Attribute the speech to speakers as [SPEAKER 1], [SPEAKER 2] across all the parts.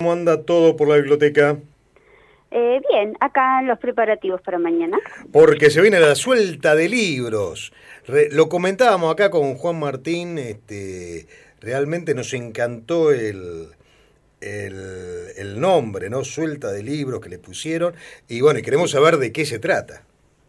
[SPEAKER 1] ¿Cómo anda todo por la biblioteca?
[SPEAKER 2] Bien, acá los preparativos para mañana.
[SPEAKER 1] Porque se viene la suelta de libros. Lo comentábamos acá con Juan Martín, realmente nos encantó el nombre, ¿no? Suelta de libros que le pusieron. Y bueno, y queremos saber de qué se trata.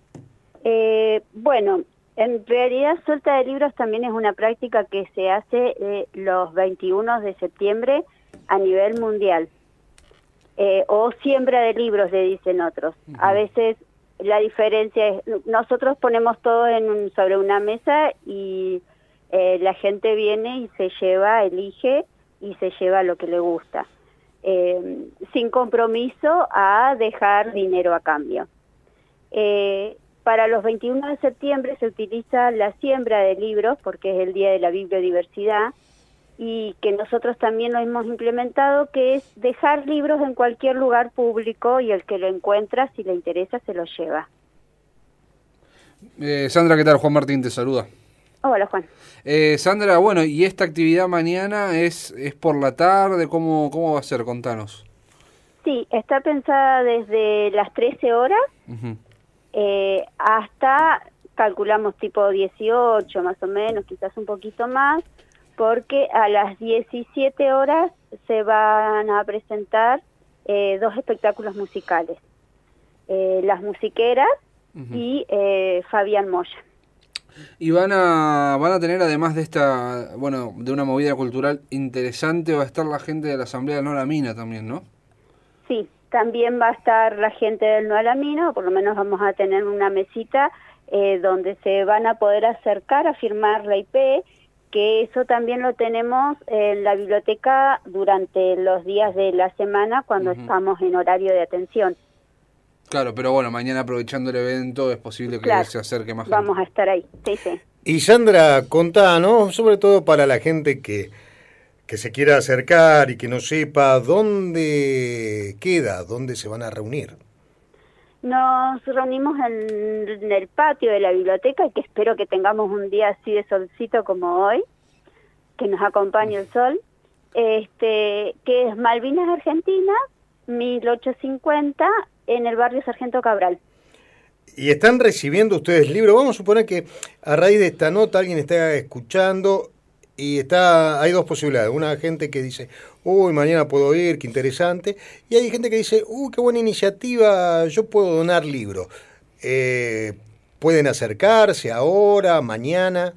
[SPEAKER 2] Bueno, en realidad suelta de libros también es una práctica que se hace los 21 de septiembre a nivel mundial. O siembra de libros, le dicen otros. A veces la diferencia es, nosotros ponemos todo sobre una mesa y la gente viene y se lleva, elige y se lleva lo que le gusta, sin compromiso a dejar dinero a cambio. Para los 21 de septiembre se utiliza la siembra de libros porque es el Día de la Bibliodiversidad, y que nosotros también lo hemos implementado, que es dejar libros en cualquier lugar público y el que lo encuentra, si le interesa, se lo lleva.
[SPEAKER 3] Sandra, ¿qué tal? Juan Martín te saluda.
[SPEAKER 2] Hola, Juan.
[SPEAKER 3] Sandra, bueno, ¿y esta actividad mañana es por la tarde? ¿Cómo va a ser? Contanos.
[SPEAKER 2] Sí, está pensada desde las 13 horas hasta, calculamos tipo 18 más o menos, quizás un poquito más, porque a las 17 horas se van a presentar 2 espectáculos musicales, Las Musiqueras y Fabián Moya.
[SPEAKER 3] Y van a tener, además de de una movida cultural interesante, va a estar la gente de la Asamblea del No a la Mina también, ¿no?
[SPEAKER 2] Sí, también va a estar la gente del No a la Mina, o por lo menos vamos a tener una mesita donde se van a poder acercar a firmar la IP, que eso también lo tenemos en la biblioteca durante los días de la semana cuando estamos en horario de atención.
[SPEAKER 3] Claro, pero bueno, mañana aprovechando el evento es posible que se acerque más gente.
[SPEAKER 2] Vamos a estar ahí, sí.
[SPEAKER 1] Y Sandra, contanos, sobre todo para la gente que se quiera acercar y que no sepa dónde queda, dónde se van a reunir.
[SPEAKER 2] Nos reunimos en el patio de la biblioteca, y que espero que tengamos un día así de solcito como hoy, que nos acompañe el sol, que es Malvinas Argentina, 1850, en el barrio Sargento Cabral.
[SPEAKER 1] Y están recibiendo ustedes libros. Vamos a suponer que a raíz de esta nota alguien está escuchando y hay dos posibilidades. Una gente que dice, uy, mañana puedo ir, qué interesante. Y hay gente que dice, uy, qué buena iniciativa, yo puedo donar libros. ¿Pueden acercarse ahora, mañana?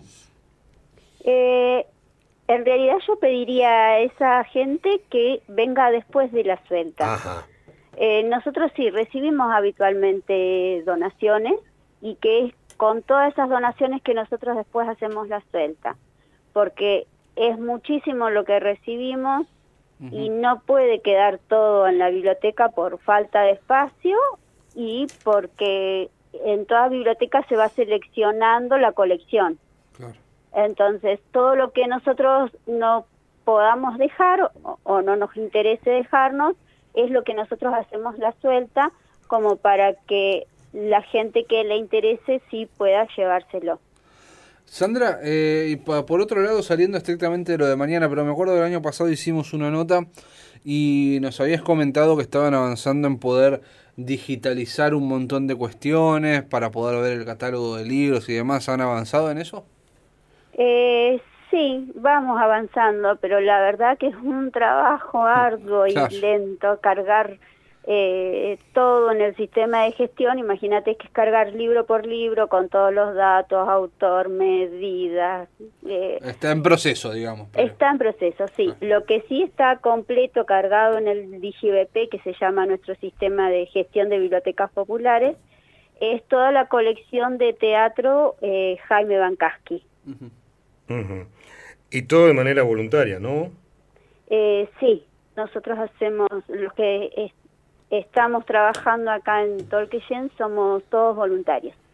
[SPEAKER 2] En realidad yo pediría a esa gente que venga después de la suelta.
[SPEAKER 1] Ajá.
[SPEAKER 2] Nosotros sí recibimos habitualmente donaciones, y que es con todas esas donaciones que nosotros después hacemos la suelta, porque es muchísimo lo que recibimos y no puede quedar todo en la biblioteca por falta de espacio y porque en toda biblioteca se va seleccionando la colección.
[SPEAKER 3] Claro.
[SPEAKER 2] Entonces, todo lo que nosotros no podamos dejar o no nos interese dejarnos, es lo que nosotros hacemos la suelta, como para que la gente que le interese sí pueda llevárselo.
[SPEAKER 3] Sandra, y por otro lado, saliendo estrictamente de lo de mañana, pero me acuerdo del año pasado hicimos una nota y nos habías comentado que estaban avanzando en poder digitalizar un montón de cuestiones para poder ver el catálogo de libros y demás. ¿Han avanzado en eso?
[SPEAKER 2] Sí, vamos avanzando, pero la verdad que es un trabajo arduo y lento cargar todo en el sistema de gestión. Imagínate que es cargar libro por libro con todos los datos, autor, medidas.
[SPEAKER 3] Está en proceso, digamos.
[SPEAKER 2] Está en proceso, sí. Lo que sí está completo cargado en el DigiBP, que se llama nuestro sistema de gestión de bibliotecas populares, es toda la colección de teatro Jaime Bancaski.
[SPEAKER 1] Y todo de manera voluntaria, ¿no?
[SPEAKER 2] Sí, nosotros hacemos, los que estamos trabajando acá en Tolquien, somos todos voluntarios.